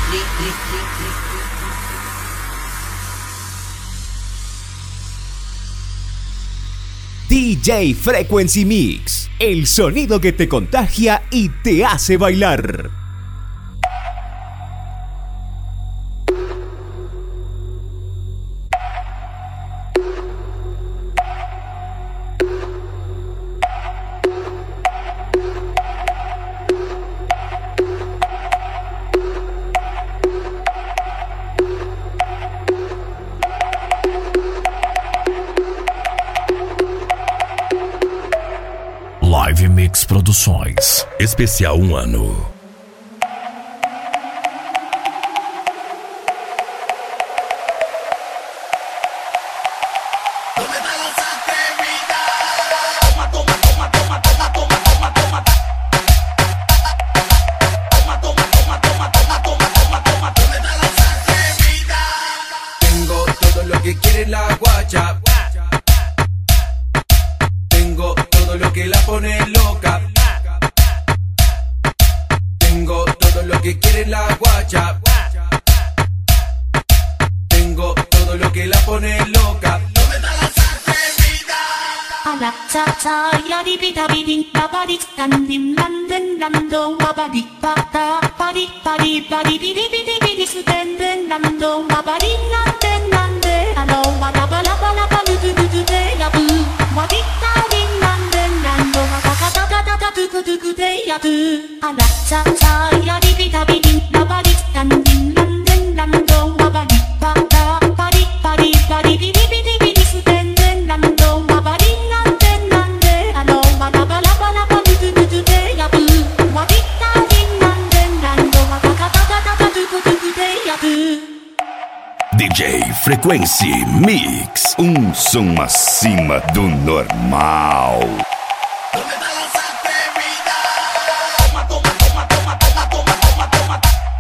DJ Frequency Mix, el sonido que te contagia y te hace bailar. Live Mix Produções. Especial 1 ano. Tengo todo lo que quiere la guacha. Tengo todo lo que la pone loca. Tengo todo lo que quiere la guacha. Tengo todo lo que la pone loca. ¿Dónde está la atrevida? A la cha cha ya di pita bidin babadi standing landen lando babadi pata padi padi padi bidi bidi bidi stenden lando babadi landen lande alo bala bala bala bala du du du de ya bu wadi standing landen lando babaka ta ta ta ta du du du de ya bu a la cha cha ya di pita bidin babadi standing landen lando babadi pata padi padi padi bidi bidi bidi stenden lando babadi landen lande alo bala bala bala bala du du du de ya bu wadi standing landen lando babaka ta ta ta ta du du du de ya bu. DJ Frequency Mix. Som acima do normal. ¿Dónde está la atrevida? Toma, toma, toma, toma, toma, toma, toma, toma.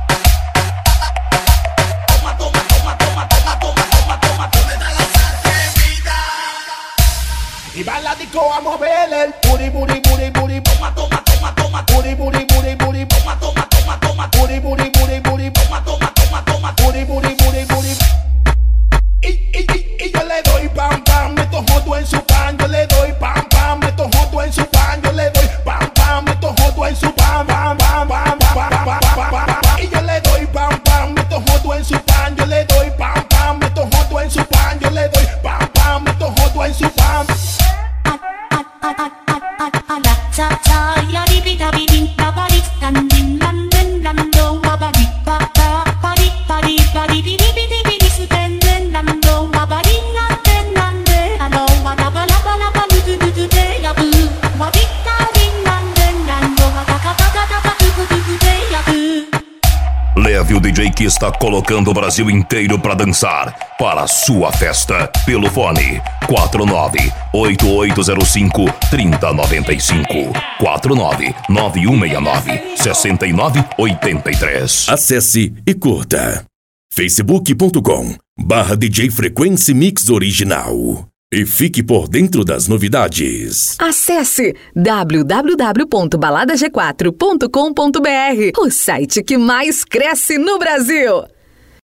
Toma, toma, toma, toma, toma, toma, toma, toma. ¿Dónde está la atrevida? Y va a la disco a mover el booty, booty, booty, booty. Toma, toma, toma, toma, Booty, booty, booty, booty. toma, toma, toma, toma, Booty, booty, booty, booty. toma, toma, toma, toma. Booty, booty, booty, booty. Y yo le doy pam, pam, meto joto en su pan. Yo le doy pam, pam, meto joto en su pan. Yo le doy pam, pam, meto joto en su pan, pam, pam, pam, pam, pam, pam, pam, pam, pam. Y yo le doy pam, pam, meto joto en su pan. Yo le doy pam, pam, meto joto en su pan. Yo le doy pam, pam, meto joto en su pan. A la cha cha ya di pita bidin babadi standing landen lando babadi pata padi padi padi bidi bidi bidi stenden lando babadi landen lande alo bala bala bala bala du du du de ya bu wadi standing landen lando babaka ta ta ta ta du du du de ya bu. Leve o DJ que está colocando o Brasil inteiro para dançar para a sua festa pelo fone 498805-3095 499169-6983. Acesse e curta facebook.com/DJ Frequency Mix Original e fique por dentro das novidades. Acesse www.baladag4.com.br, o site que mais cresce no Brasil.